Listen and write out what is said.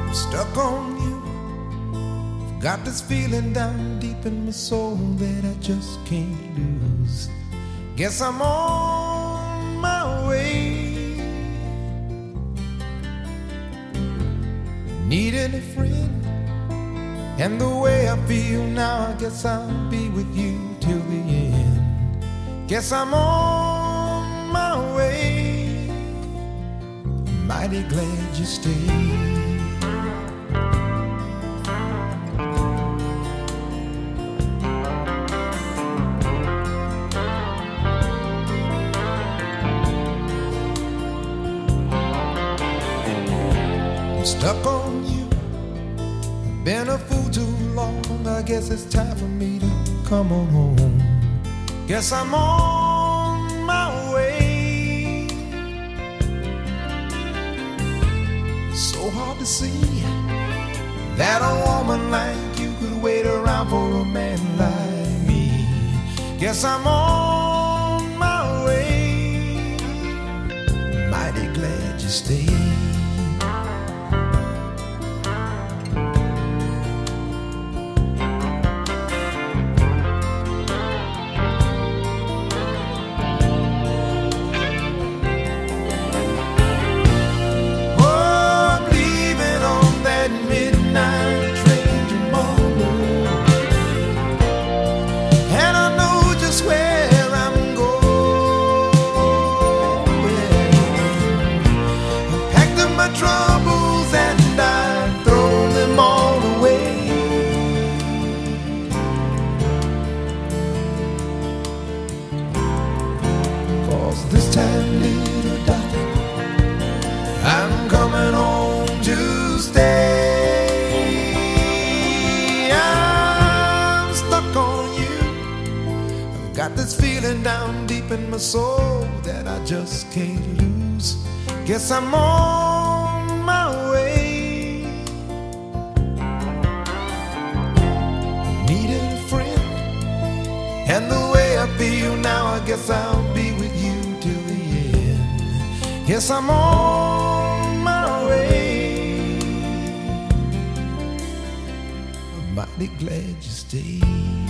Stuck on you. Got this feeling down deep in my soul that I just can't lose. Guess I'm on my way. Needing a friend, and the way I feel now, I guess I'll be with you till the end. Guess I'm on my way. Mighty glad you stayed. Stuck on you. I've been a fool too long. I guess it's time for me to come on home. Guess I'm on my way. So hard to see that a woman like you could wait around for a man like me. Guess I'm on my way. Mighty glad you stayed. Troubles and I throw them all away. Cause this time, little darling, I'm coming home to stay. I'm stuck on you. I've got this feeling down deep in my soul that I just can't lose. Guess I'm on my way. Needed a friend, and the way I feel now, I guess I'll be with you till the end. Guess I'm on my way. I'm mighty glad you stayed.